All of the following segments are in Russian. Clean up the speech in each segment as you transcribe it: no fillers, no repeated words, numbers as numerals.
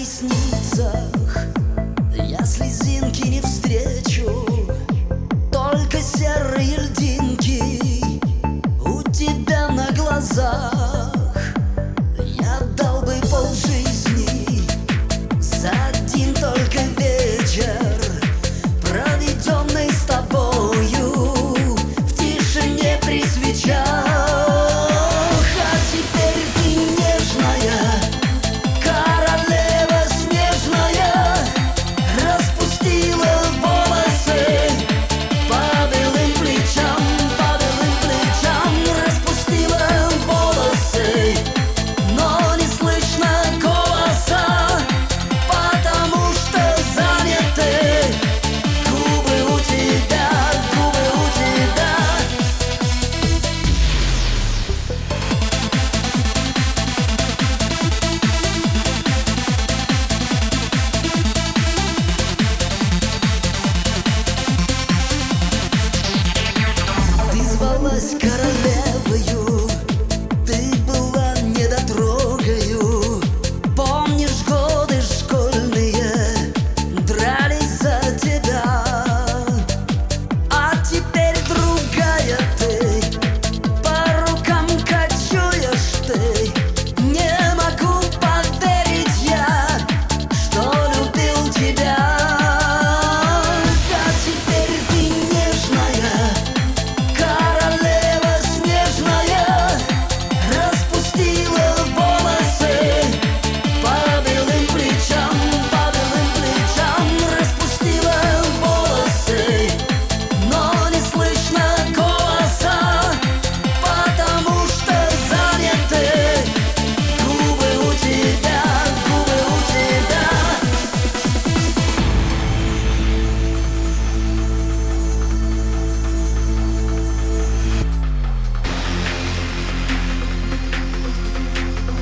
ресницах я слезинки не встречу, только серые льдинки у тебя на глазах. Я дал бы полжизни за один только вечер, проведенный с тобою в тишине при свечах. А теперь ты нежная королева снежная, распустила волосы по белым плечам, распустила волосы, но не слышно голоса, потому что заняты губы у тебя, губы у тебя. Ты звалась королевою, ты была недотрогою. Помнишь, годы школьные дрались за тебя, а теперь другая ты, по рукам кочуешь ты. Не могу поверить я, что любил тебя. А теперь ты нежная королева снежная, распустила волосы по белым плечам, распустила волосы, но не слышно голоса, потому что заняты губы у тебя, губы у тебя.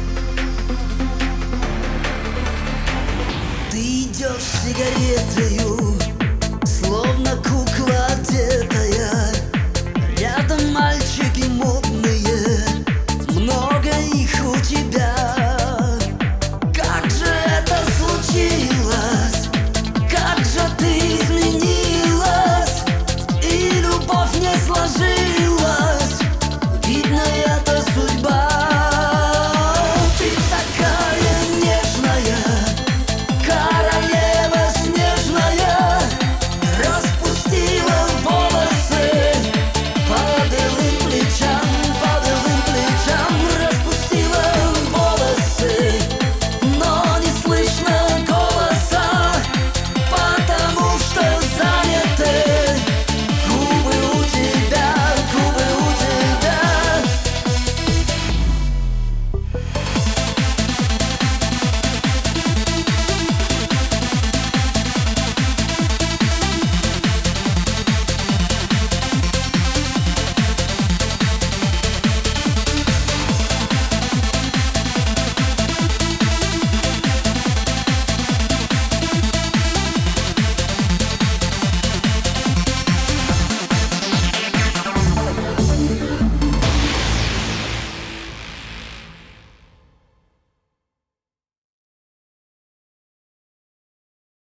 Ты идешь с сигаретою